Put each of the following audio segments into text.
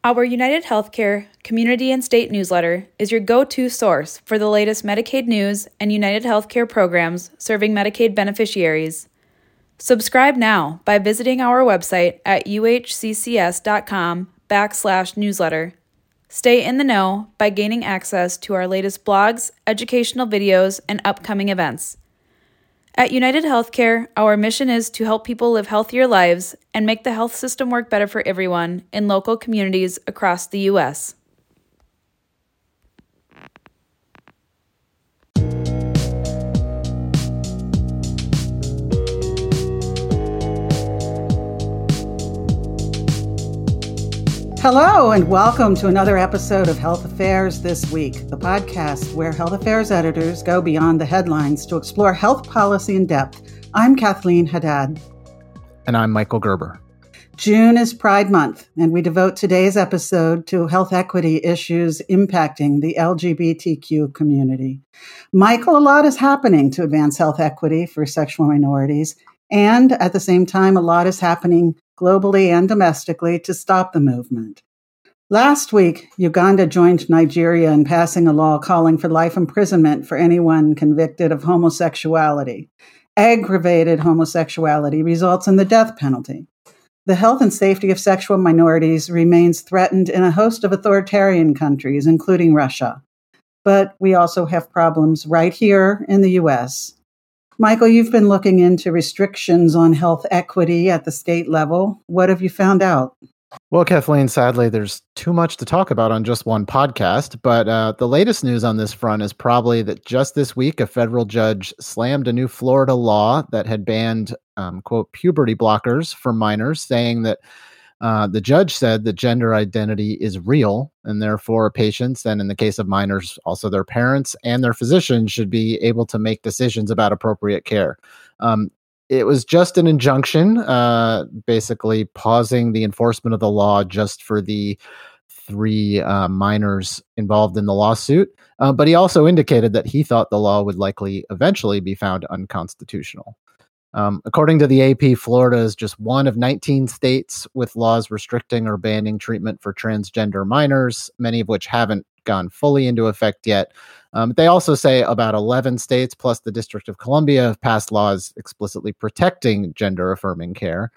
Our United Healthcare Community and State newsletter is your go-to source for the latest Medicaid news and United Healthcare programs serving Medicaid beneficiaries. Subscribe now by visiting our website at uhccs.com/newsletter. Stay in the know by gaining access to our latest blogs, educational videos, and upcoming events. At United Healthcare, our mission is to help people live healthier lives and make the health system work better for everyone in local communities across the U.S. Hello, and welcome to another episode of Health Affairs This Week, the podcast where health affairs editors go beyond the headlines to explore health policy in depth. I'm Kathleen Haddad. And I'm Michael Gerber. June is Pride Month, and we devote today's episode to health equity issues impacting the LGBTQ community. Michael, a lot is happening to advance health equity for sexual minorities, and at the same time, a lot is happening globally and domestically to stop the movement. Last week, Uganda joined Nigeria in passing a law calling for life imprisonment for anyone convicted of homosexuality. Aggravated homosexuality results in the death penalty. The health and safety of sexual minorities remains threatened in a host of authoritarian countries, including Russia. But we also have problems right here in the U.S. Michael, you've been looking into restrictions on health equity at the state level. What have you found out? Well, Kathleen, sadly, there's too much to talk about on just one podcast, but the latest news on this front is probably that just this week, a federal judge slammed a new Florida law that had banned, quote, puberty blockers for minors, saying that the judge said that gender identity is real, and therefore patients, and in the case of minors, also their parents and their physicians, should be able to make decisions about appropriate care. It was just an injunction, basically pausing the enforcement of the law just for the three minors involved in the lawsuit. But he also indicated that he thought the law would likely eventually be found unconstitutional. According to the AP, Florida is just one of 19 states with laws restricting or banning treatment for transgender minors, many of which haven't gone fully into effect yet. They also say about 11 states plus the District of Columbia have passed laws explicitly protecting gender-affirming care.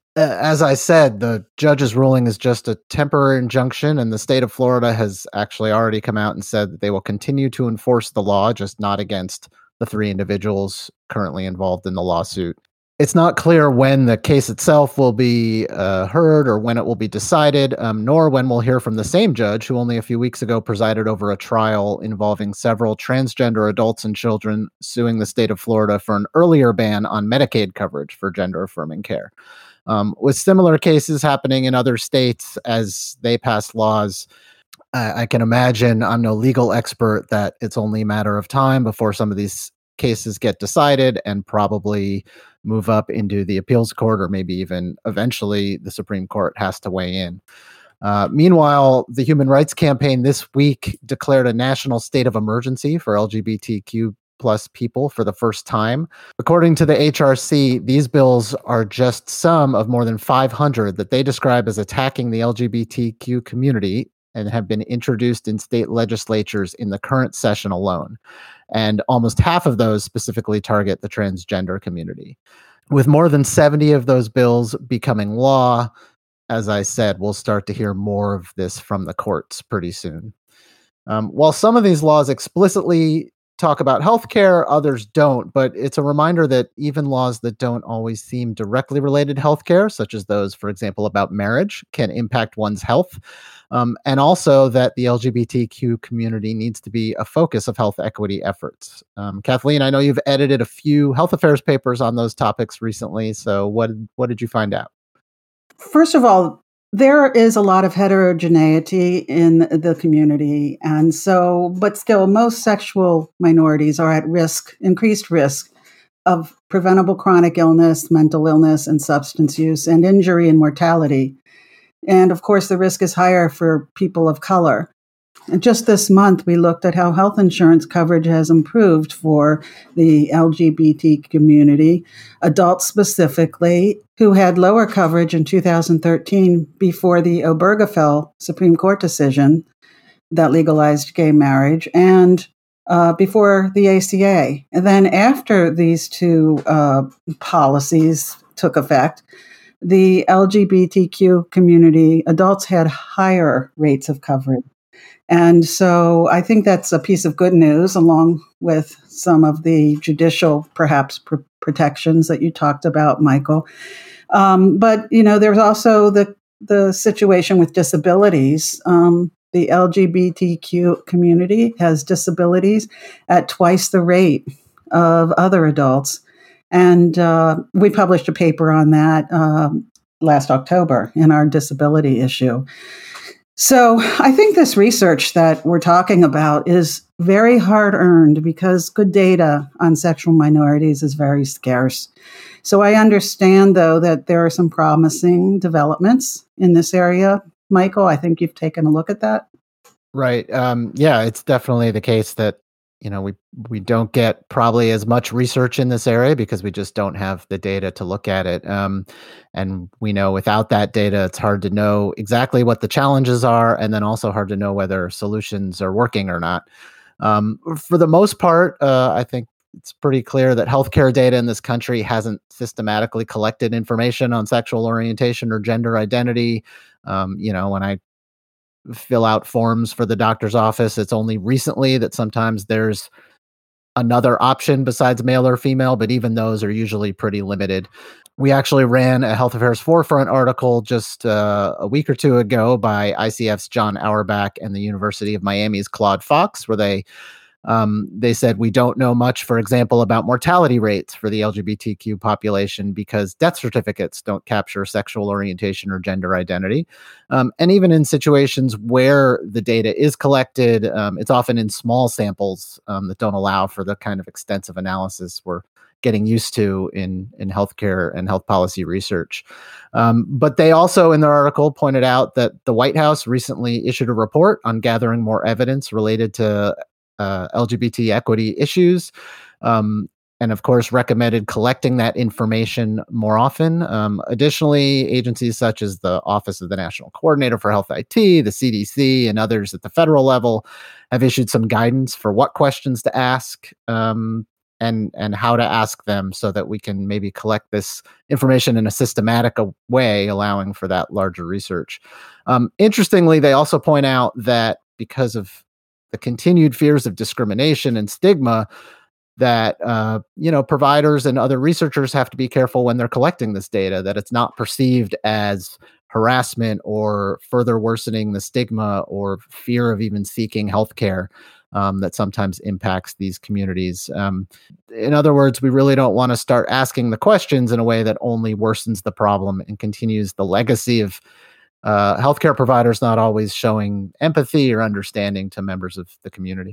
As I said, the judge's ruling is just a temporary injunction, and the state of Florida has actually already come out and said that they will continue to enforce the law, just not against the three individuals currently involved in the lawsuit. It's not clear when the case itself will be heard or when it will be decided, nor when we'll hear from the same judge who only a few weeks ago presided over a trial involving several transgender adults and children suing the state of Florida for an earlier ban on Medicaid coverage for gender-affirming care. With similar cases happening in other states as they pass laws, I can imagine, I'm no legal expert, that it's only a matter of time before some of these cases get decided and probably move up into the appeals court, or maybe even eventually the Supreme Court has to weigh in. Meanwhile, the Human Rights Campaign this week declared a national state of emergency for LGBTQ plus people for the first time. According to the HRC, these bills are just some of more than 500 that they describe as attacking the LGBTQ community and have been introduced in state legislatures in the current session alone. And almost half of those specifically target the transgender community. With more than 70 of those bills becoming law, as I said, we'll start to hear more of this from the courts pretty soon. While some of these laws explicitly talk about healthcare, others don't, but it's a reminder that even laws that don't always seem directly related to healthcare, such as those, for example, about marriage, can impact one's health. And also that the LGBTQ community needs to be a focus of health equity efforts. Kathleen, I know you've edited a few health affairs papers on those topics recently, so what did you find out? First of all, there is a lot of heterogeneity in the community. And so, but still, most sexual minorities are at risk, increased risk of preventable chronic illness, mental illness, and substance use, and injury and mortality. And of course, the risk is higher for people of color. Just this month, we looked at how health insurance coverage has improved for the LGBT community, adults specifically, who had lower coverage in 2013 before the Obergefell Supreme Court decision that legalized gay marriage, and before the ACA. And then after these two policies took effect, the LGBTQ community adults had higher rates of coverage. And so I think that's a piece of good news, along with some of the judicial, perhaps, protections that you talked about, Michael. But, there's also the situation with disabilities. The LGBTQ community has disabilities at twice the rate of other adults. And we published a paper on that last October in our disability issue. So I think this research that we're talking about is very hard-earned because good data on sexual minorities is very scarce. So I understand, though, that there are some promising developments in this area. Michael, I think you've taken a look at that. Right. Yeah, it's definitely the case that we don't get probably as much research in this area because we just don't have the data to look at it. And we know without that data, it's hard to know exactly what the challenges are, and then also hard to know whether solutions are working or not. For the most part, I think it's pretty clear that healthcare data in this country hasn't systematically collected information on sexual orientation or gender identity. When I fill out forms for the doctor's office, it's only recently that sometimes there's another option besides male or female, but even those are usually pretty limited. We actually ran a Health Affairs Forefront article just a week or two ago by ICF's John Auerbach and the University of Miami's Claude Fox, where they said we don't know much, for example, about mortality rates for the LGBTQ population because death certificates don't capture sexual orientation or gender identity. And even in situations where the data is collected, it's often in small samples that don't allow for the kind of extensive analysis we're getting used to in healthcare and health policy research. But they also, in their article, pointed out that the White House recently issued a report on gathering more evidence related to LGBT equity issues, and of course recommended collecting that information more often. Additionally, agencies such as the Office of the National Coordinator for Health IT, the CDC, and others at the federal level have issued some guidance for what questions to ask and how to ask them so that we can maybe collect this information in a systematic way, allowing for that larger research. Interestingly, they also point out that because of the continued fears of discrimination and stigma, that providers and other researchers have to be careful when they're collecting this data, that it's not perceived as harassment or further worsening the stigma or fear of even seeking healthcare that sometimes impacts these communities. In other words, we really don't want to start asking the questions in a way that only worsens the problem and continues the legacy of healthcare providers not always showing empathy or understanding to members of the community.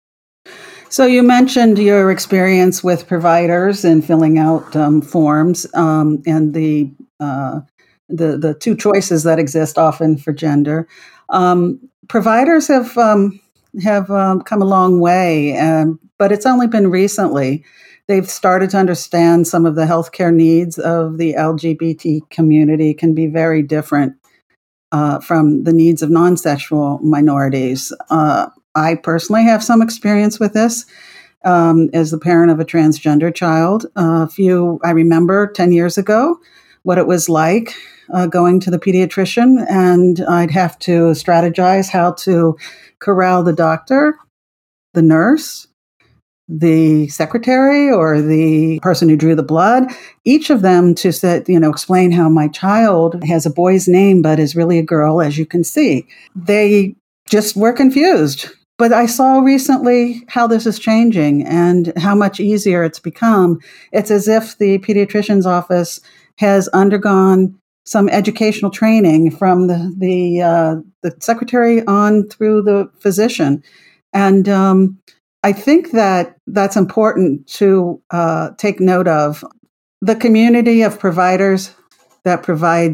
So you mentioned your experience with providers in filling out forms and the two choices that exist often for gender. Providers have come a long way, but it's only been recently they've started to understand some of the healthcare needs of the LGBT community can be very different from the needs of non-sexual minorities. I personally have some experience with this as the parent of a transgender child. I remember 10 years ago what it was like going to the pediatrician, and I'd have to strategize how to corral the doctor, the nurse, the secretary, or the person who drew the blood, each of them to explain how my child has a boy's name but is really a girl, as you can see. They just were confused. But I saw recently how this is changing and how much easier it's become. It's as if the pediatrician's office has undergone some educational training from the secretary on through the physician. And I think that that's important to take note of. The community of providers that provides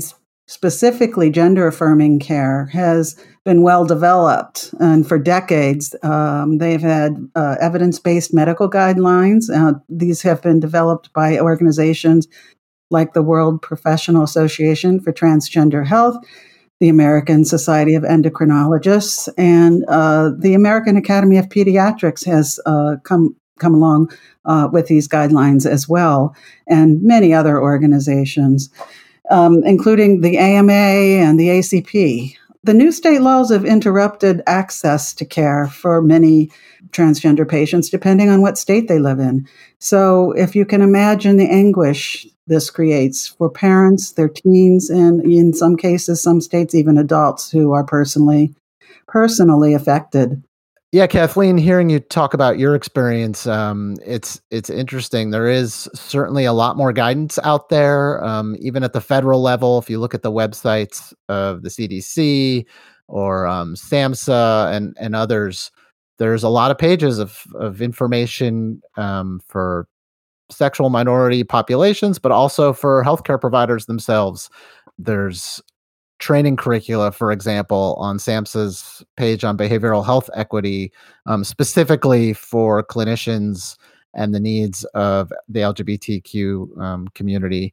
specifically gender-affirming care, has been well developed. And for decades, they've had evidence-based medical guidelines. These have been developed by organizations like the World Professional Association for Transgender Health, the American Society of Endocrinologists, and the American Academy of Pediatrics has come along with these guidelines as well, and many other organizations, including the AMA and the ACP. The new state laws have interrupted access to care for many transgender patients, depending on what state they live in. So if you can imagine the anguish this creates for parents, their teens, and in some cases, some states, even adults who are personally affected. Yeah, Kathleen, hearing you talk about your experience, it's interesting. There is certainly a lot more guidance out there, even at the federal level. If you look at the websites of the CDC or SAMHSA and others, there's a lot of pages of information for sexual minority populations, but also for healthcare providers themselves. There's training curricula, for example, on SAMHSA's page on behavioral health equity, specifically for clinicians and the needs of the LGBTQ community.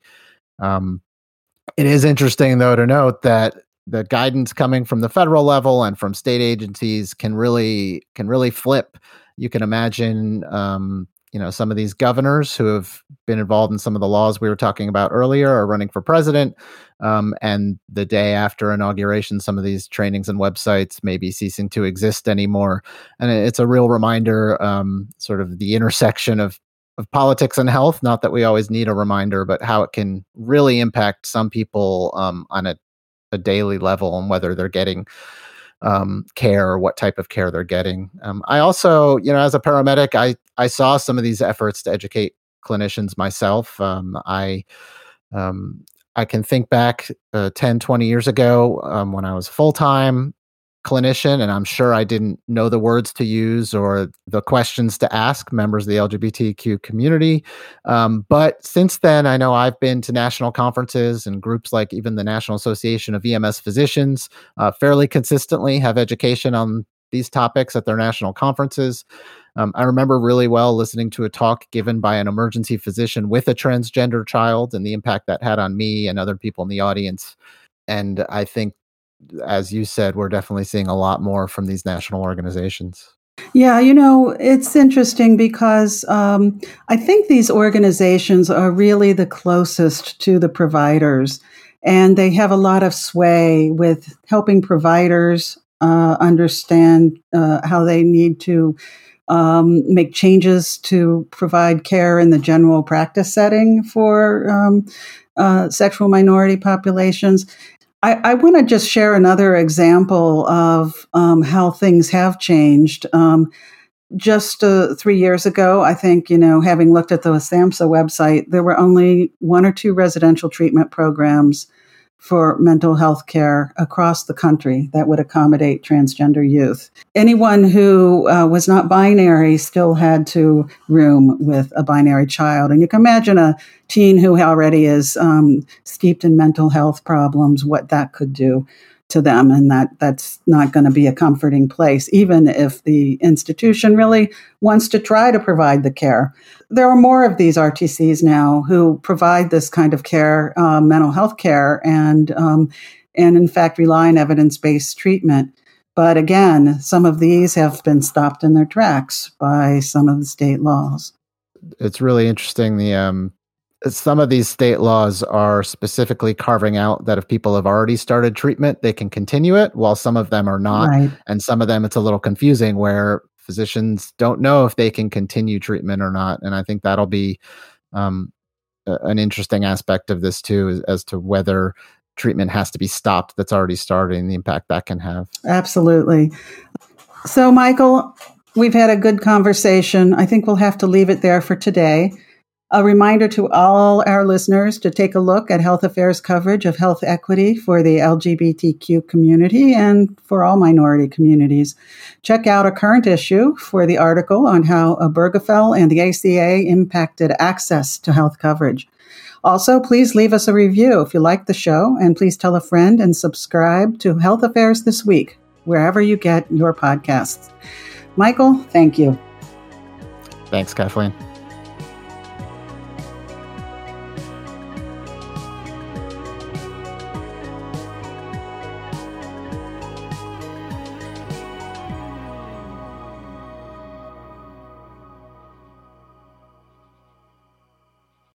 It is interesting, though, to note that the guidance coming from the federal level and from state agencies can really flip. You can imagine some of these governors who have been involved in some of the laws we were talking about earlier are running for president. And the day after inauguration, some of these trainings and websites may be ceasing to exist anymore. And it's a real reminder, sort of the intersection of politics and health. Not that we always need a reminder, but how it can really impact some people on a daily level, and whether they're getting care or what type of care they're getting. I also, as a paramedic, I saw some of these efforts to educate clinicians myself. I can think back 10, 20 years ago when I was full-time clinician, and I'm sure I didn't know the words to use or the questions to ask members of the LGBTQ community. But since then, I know I've been to national conferences, and groups like even the National Association of EMS Physicians fairly consistently have education on these topics at their national conferences. I remember really well listening to a talk given by an emergency physician with a transgender child, and the impact that had on me and other people in the audience. And I think, as you said, we're definitely seeing a lot more from these national organizations. Yeah, it's interesting because I think these organizations are really the closest to the providers, and they have a lot of sway with helping providers understand how they need to make changes to provide care in the general practice setting for sexual minority populations. I want to just share another example of how things have changed. Just 3 years ago, I think, having looked at the SAMHSA website, there were only 1 or 2 residential treatment programs for mental health care across the country that would accommodate transgender youth. Anyone who was not binary still had to room with a binary child. And you can imagine a teen who already is steeped in mental health problems, what that could do to them, and that's not going to be a comforting place, even if the institution really wants to try to provide the care. There are more of these RTCs now who provide this kind of care, mental health care, and in fact rely on evidence-based treatment. But again, some of these have been stopped in their tracks by some of the state laws. It's really interesting. Some of these state laws are specifically carving out that if people have already started treatment, they can continue it, while some of them are not. Right. And some of them, it's a little confusing, where physicians don't know if they can continue treatment or not. And I think that'll be an interesting aspect of this too, as to whether treatment has to be stopped that's already started, and the impact that can have. Absolutely. So, Michael, we've had a good conversation. I think we'll have to leave it there for today. A reminder to all our listeners to take a look at Health Affairs coverage of health equity for the LGBTQ community and for all minority communities. Check out a current issue for the article on how Obergefell and the ACA impacted access to health coverage. Also, please leave us a review if you like the show, and please tell a friend and subscribe to Health Affairs This Week, wherever you get your podcasts. Michael, thank you. Thanks, Kathleen.